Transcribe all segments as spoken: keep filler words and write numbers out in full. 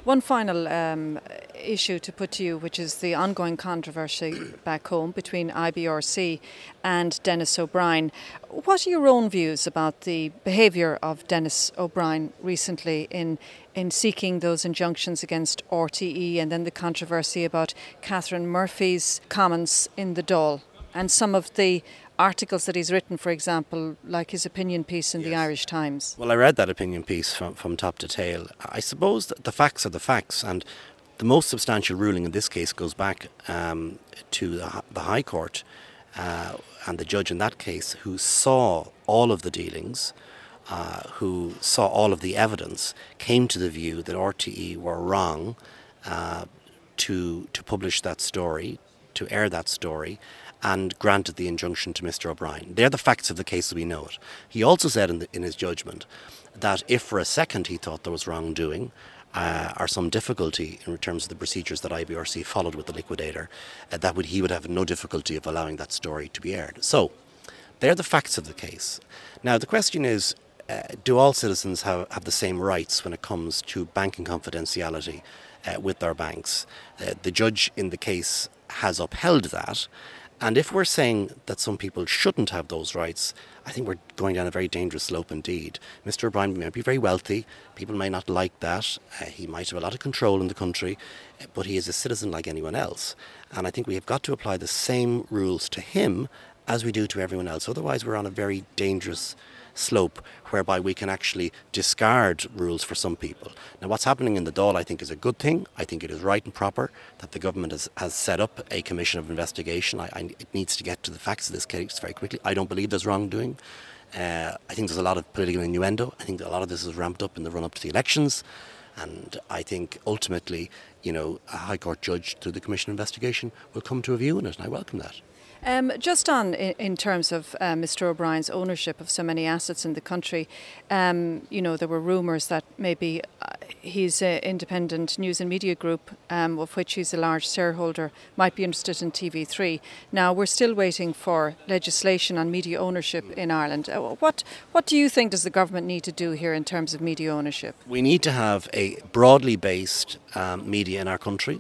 One final um, issue to put to you, which is the ongoing controversy back home between I B R C and Denis O'Brien. What are your own views about the behaviour of Denis O'Brien recently in in seeking those injunctions against R T E, and then the controversy about Catherine Murphy's comments in the Dáil and some of the articles that he's written, for example, like his opinion piece in yes. the Irish Times? Well, I read that opinion piece from, from top to tail. I suppose that the facts are the facts, and the most substantial ruling in this case goes back um, to the, the High Court uh, and the judge in that case, who saw all of the dealings, uh, who saw all of the evidence, came to the view that R T E were wrong uh, to to publish that story, to air that story, and granted the injunction to Mister O'Brien. They're the facts of the case as we know it. He also said in, the, in his judgment that if for a second he thought there was wrongdoing uh, or some difficulty in terms of the procedures that I B R C followed with the liquidator, uh, that would he would have no difficulty of allowing that story to be aired. So, they're the facts of the case. Now, the question is, uh, do all citizens have, have the same rights when it comes to banking confidentiality uh, with their banks? Uh, the judge in the case has upheld that. And if we're saying that some people shouldn't have those rights, I think we're going down a very dangerous slope indeed. Mister O'Brien may be very wealthy. People may not like that. Uh, he might have a lot of control in the country, uh, but he is a citizen like anyone else. And I think we have got to apply the same rules to him as we do to everyone else. Otherwise, we're on a very dangerous slope whereby we can actually discard rules for some people. Now, what's happening in the Dáil, I think, is a good thing. I think it is right and proper that the government has, has set up a commission of investigation. I, I, it needs to get to the facts of this case very quickly. I don't believe there's wrongdoing. Uh, I think there's a lot of political innuendo. I think that a lot of this is ramped up in the run-up to the elections. And I think ultimately, you know, a High Court judge through the commission of investigation will come to a view in it, and I welcome that. Um, just on in, in terms of uh, Mister O'Brien's ownership of so many assets in the country, um, you know, there were rumours that maybe uh, his uh, independent news and media group, um, of which he's a large shareholder, might be interested in T V three. Now, we're still waiting for legislation on media ownership in Ireland. Uh, what what do you think does the government need to do here in terms of media ownership? We need to have a broadly based um, media in our country.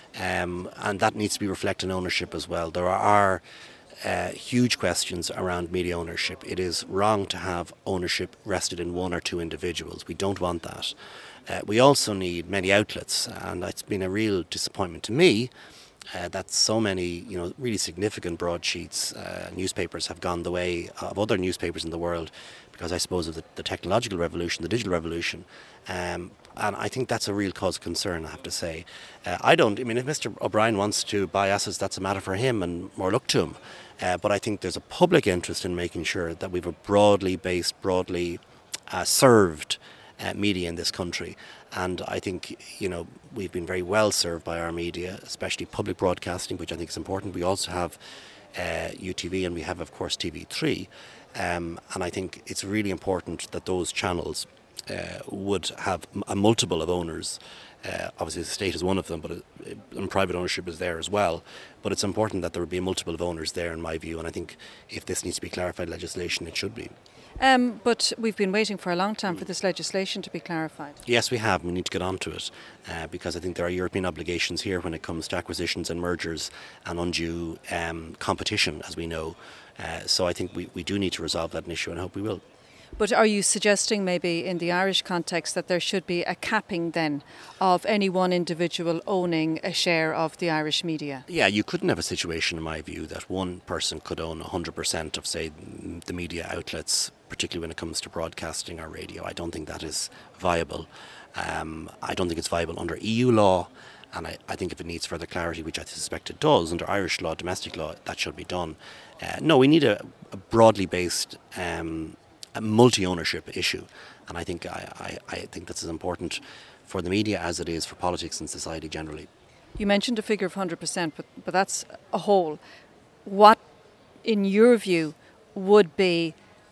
Um, and that needs to be reflected in ownership as well. There are uh, huge questions around media ownership. It is wrong to have ownership rested in one or two individuals. We don't want that. Uh, we also need many outlets, and it's been a real disappointment to me uh, that so many, you know, really significant broadsheets, uh, newspapers have gone the way of other newspapers in the world because I suppose of the, the technological revolution, the digital revolution. Um, and I think that's a real cause of concern, I have to say. Uh, I don't, I mean, if Mister O'Brien wants to buy assets, that's a matter for him and more luck to him. Uh, but I think there's a public interest in making sure that we have a broadly based, broadly uh, served uh, media in this country. And I think, you know, we've been very well served by our media, especially public broadcasting, which I think is important. We also have uh, U T V and we have, of course, T V three. Um, and I think it's really important that those channels uh, would have a multiple of owners. Uh, obviously, the state is one of them, but it, and private ownership is there as well. But it's important that there would be a multiple of owners there, in my view. And I think if this needs to be clarified legislation, it should be. Um, but we've been waiting for a long time for this legislation to be clarified. Yes, we have. We need to get on to it uh, because I think there are European obligations here when it comes to acquisitions and mergers and undue um, competition, as we know. Uh, so I think we, we do need to resolve that issue, and I hope we will. But are you suggesting maybe in the Irish context that there should be a capping then of any one individual owning a share of the Irish media? Yeah, you couldn't have a situation, in my view, that one person could own one hundred percent of, say, the media outlets, particularly when it comes to broadcasting or radio. I don't think that is viable. Um, I don't think it's viable under E U law. And I, I think if it needs further clarity, which I suspect it does, under Irish law, domestic law, that should be done. Uh, no, we need a, a broadly based um, a multi-ownership issue. And I think I, I, I think that's as important for the media as it is for politics and society generally. You mentioned a figure of one hundred percent, but, but that's a whole. What, in your view, would be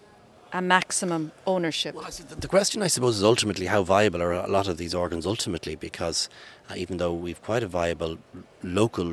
a maximum ownership? Well, the question, I suppose, is ultimately how viable are a lot of these organs ultimately, because uh, even though we've quite a viable local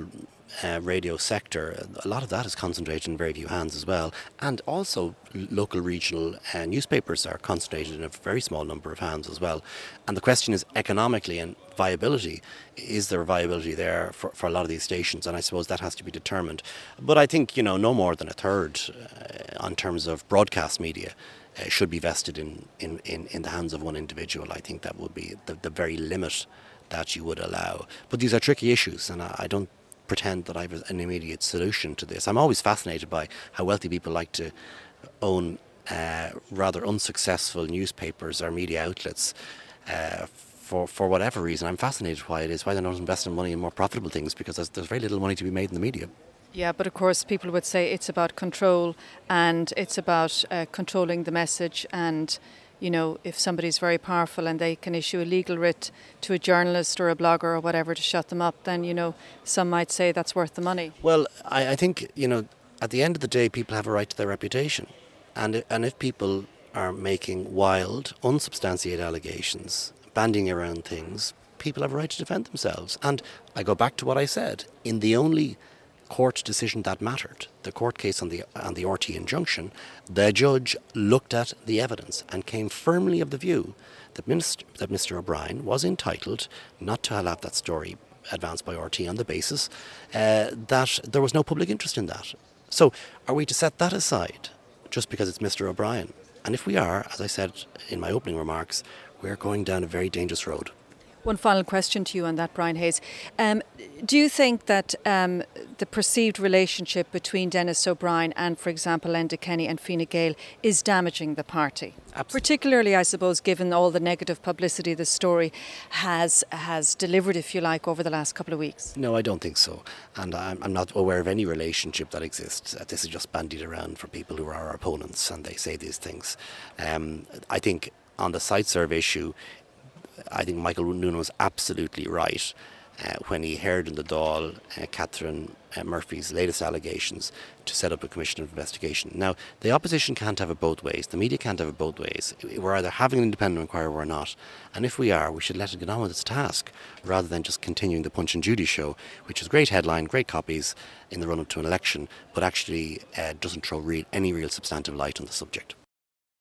uh, radio sector, a lot of that is concentrated in very few hands as well. And also local regional uh, newspapers are concentrated in a very small number of hands as well. And the question is economically and viability. Is there viability there for, for a lot of these stations? And I suppose that has to be determined. But I think, you know, no more than a third uh, on terms of broadcast media Uh, should be vested in, in, in, in the hands of one individual. I think that would be the, the very limit that you would allow. But these are tricky issues, and I, I don't pretend that I have an immediate solution to this. I'm always fascinated by how wealthy people like to own uh, rather unsuccessful newspapers or media outlets uh, for, for whatever reason. I'm fascinated why it is, why they're not investing money in more profitable things, because there's, there's very little money to be made in the media. Yeah, but of course people would say it's about control, and it's about uh, controlling the message, and, you know, if somebody's very powerful and they can issue a legal writ to a journalist or a blogger or whatever to shut them up, then, you know, some might say that's worth the money. Well, I, I think, you know, at the end of the day, people have a right to their reputation. And, and if people are making wild, unsubstantiated allegations, bandying around things, people have a right to defend themselves. And I go back to what I said. In the only court decision that mattered, the court case on the on the R T E injunction, the judge looked at the evidence and came firmly of the view that Minister, that Mister O'Brien was entitled not to have that story advanced by R T E on the basis uh, that there was no public interest in that. So are we to set that aside just because it's Mister O'Brien? And if we are, as I said in my opening remarks, we're going down a very dangerous road. One final question to you on that, Brian Hayes. Um, do you think that um, the perceived relationship between Denis O'Brien and, for example, Enda Kenny and Fine Gael is damaging the party? Absolutely. Particularly, I suppose, given all the negative publicity the story has has delivered, if you like, over the last couple of weeks. No, I don't think so. And I'm, I'm not aware of any relationship that exists. Uh, this is just bandied around for people who are our opponents, and they say these things. Um, I think on the SiteServe issue, I think Michael Noonan was absolutely right uh, when he heard in the Dáil uh, Catherine uh, Murphy's latest allegations to set up a commission of investigation. Now, the opposition can't have it both ways. The media can't have it both ways. We're either having an independent inquiry or we're not. And if we are, we should let it get on with its task rather than just continuing the Punch and Judy show, which is great headline, great copies in the run-up to an election, but actually uh, doesn't throw real, any real substantive light on the subject.